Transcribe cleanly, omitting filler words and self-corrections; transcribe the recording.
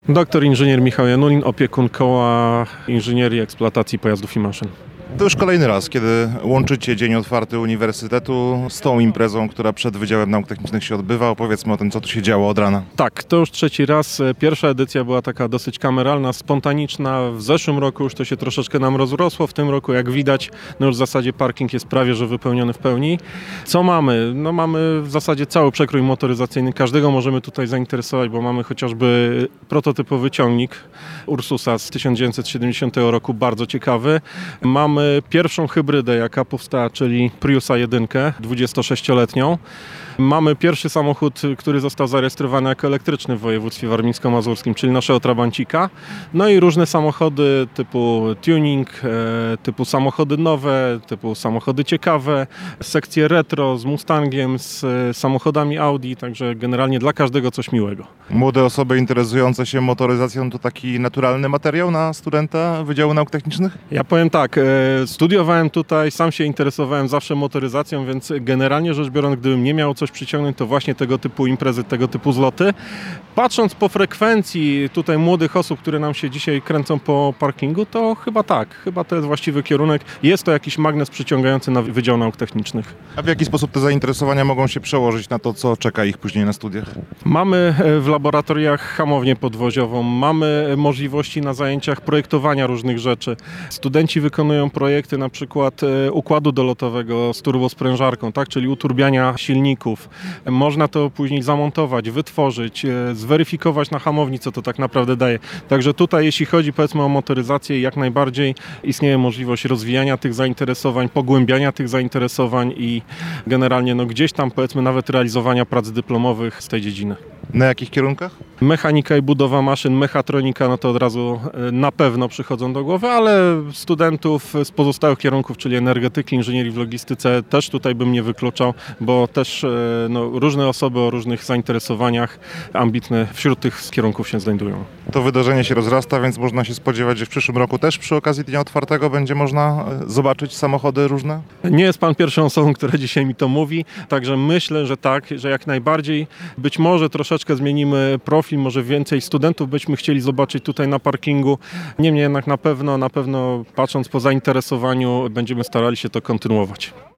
Doktor inżynier Michał Janulin, opiekun Koła Inżynierii Eksploatacji Pojazdów i Maszyn. To już kolejny raz, kiedy łączycie Dzień Otwarty Uniwersytetu z tą imprezą, która przed Wydziałem Nauk Technicznych się odbywa. Opowiedzmy o tym, co tu się działo od rana. Tak, to już trzeci raz. Pierwsza edycja była taka dosyć kameralna, spontaniczna. W zeszłym roku już to się troszeczkę nam rozrosło. W tym roku, jak widać, już w zasadzie parking jest prawie że wypełniony w pełni. Co mamy? No mamy w zasadzie cały przekrój motoryzacyjny. Każdego możemy tutaj zainteresować, bo mamy chociażby prototypowy ciągnik Ursusa z 1970 roku, bardzo ciekawy. Mamy pierwszą hybrydę, jaka powstała, czyli Priusa 1, 26-letnią. Mamy pierwszy samochód, który został zarejestrowany jako elektryczny w województwie warmińsko-mazurskim, czyli naszego Trabancika. No i różne samochody typu tuning, typu samochody nowe, typu samochody ciekawe, sekcje retro z Mustangiem, z samochodami Audi, także generalnie dla każdego coś miłego. Młode osoby interesujące się motoryzacją to taki naturalny materiał na studenta Wydziału Nauk Technicznych? Ja powiem tak, studiowałem tutaj, sam się interesowałem zawsze motoryzacją, więc generalnie rzecz biorąc, gdybym nie miał coś przyciągnąć, to właśnie tego typu imprezy, tego typu zloty. Patrząc po frekwencji tutaj młodych osób, które nam się dzisiaj kręcą po parkingu, to chyba tak, chyba to jest właściwy kierunek. Jest to jakiś magnes przyciągający na Wydział Nauk Technicznych. A w jaki sposób te zainteresowania mogą się przełożyć na to, co czeka ich później na studiach? Mamy w laboratoriach hamownię podwoziową, mamy możliwości na zajęciach projektowania różnych rzeczy. Studenci wykonują projekty na przykład układu dolotowego z turbosprężarką, tak, czyli uturbiania silników. Można to później zamontować, wytworzyć, zweryfikować na hamowni, co to tak naprawdę daje. Także tutaj, jeśli chodzi powiedzmy o motoryzację, jak najbardziej istnieje możliwość rozwijania tych zainteresowań, pogłębiania tych zainteresowań i generalnie gdzieś tam powiedzmy nawet realizowania prac dyplomowych z tej dziedziny. Na jakich kierunkach? Mechanika i budowa maszyn, mechatronika, no to od razu na pewno przychodzą do głowy, ale studentów z pozostałych kierunków, czyli energetyki, inżynierii w logistyce też tutaj bym nie wykluczał, bo też różne osoby o różnych zainteresowaniach ambitne wśród tych kierunków się znajdują. To wydarzenie się rozrasta, więc można się spodziewać, że w przyszłym roku też przy okazji Dnia Otwartego będzie można zobaczyć samochody różne? Nie jest pan pierwszą osobą, która dzisiaj mi to mówi, także myślę, że tak, że jak najbardziej. Być może troszeczkę zmienimy profil, może więcej studentów byśmy chcieli zobaczyć tutaj na parkingu. Niemniej jednak na pewno patrząc po zainteresowaniu będziemy starali się to kontynuować.